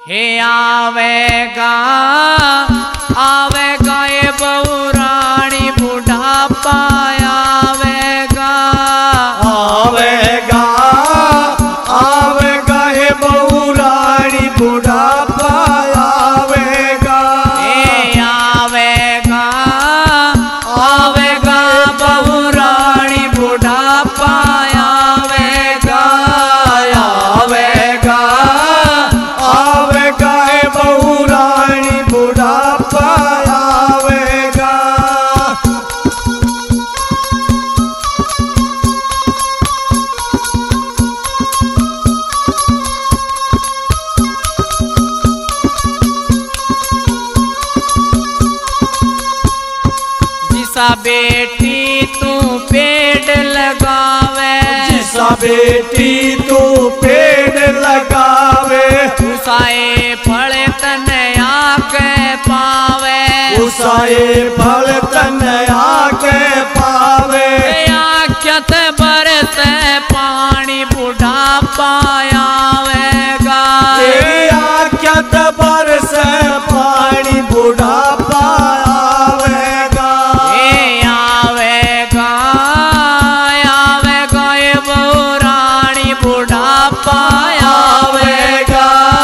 हे आवेगा आवेगा ये बहुरानी बुढ़ापा आवेगा आवेगा आवेगा हे बहुरानी बुढ़ापा आवेगा हे आवेगा आवेगा बहुरानी बुढ़ापा आवेगा आवेगा आवेगा हे बहुरानी बुढ़ापा आवेगा। जिसा बेटी तू पेड़ लगावे जिसा बेटी तू पेड़ लगावे उसाए फल तने आके पावे उसाए फल तन आके पावे आख्यात बरस पानी बुढ़ापा आवेगा आख्यात बरस पानी बुढ़ापा आवेगा आवेगा आवेगा ये बहुरानी बुढ़ापा आवेगा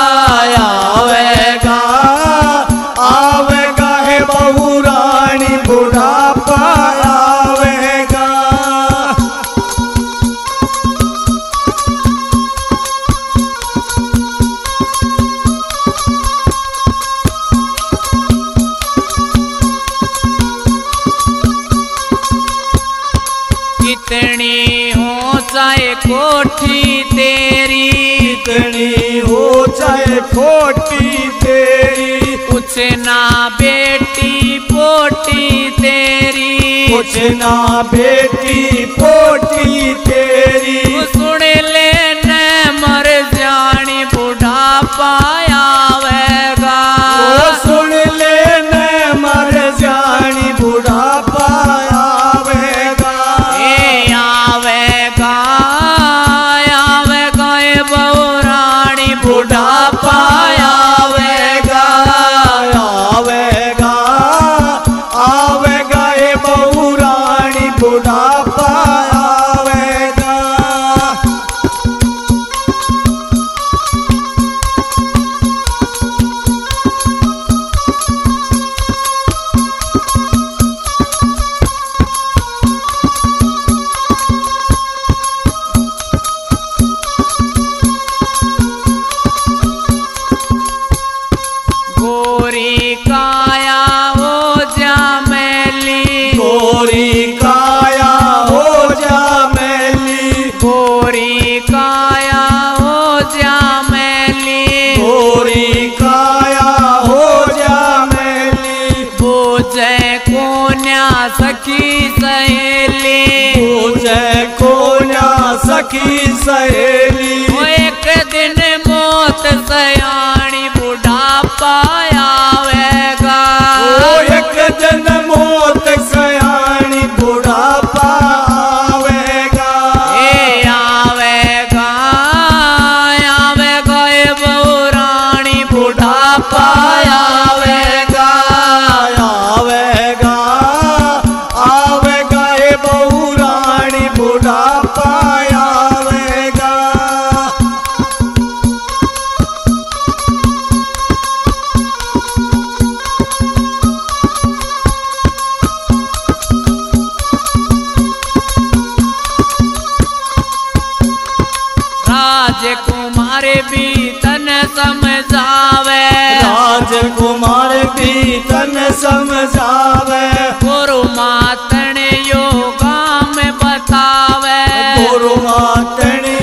आवेगा आवेगा हे बहुरानी बुढ़ापा आवेगा। कितनी हो चाहे कोठी तेरी कितनी हो चाहे खोटी तेरी कुछ ना बेटी पोटी तेरी कुछ ना बेटी पोटी तेरी सुन ले न मर जानी बुढ़ापा आवेगा सुन ले न मर जानी बुढ़ापा आवेगा आवेगा आवेगा ये बहुरानी बुढ़ापा आवेगा आवेगा आवेगा ये बहुरानी बुढ़ापा आवेगा। गोरी काया हो जा मैली गोरी काया हो जा मैली गोरी काया हो जा मैली गोरी काया हो जा मैली पूजे कोन्या सखी सहेली पूछे कोन्या सखी सहेली वो एक दिन मौत सयानी बुढ़ापा आवेगा ओ एक दिन मौत सयानी बुढ़ापा आवेगा आवेगा आवेगा ये बहुरानी बुढ़ापा आवेगा आवेगा आवेगा ये बहुरानी बुढ़ापा आवेगा। राजकुमार भी तन समझावे राजकुमार भी तन समझावे गुरु मातन योगा में बतावे गुरु मातन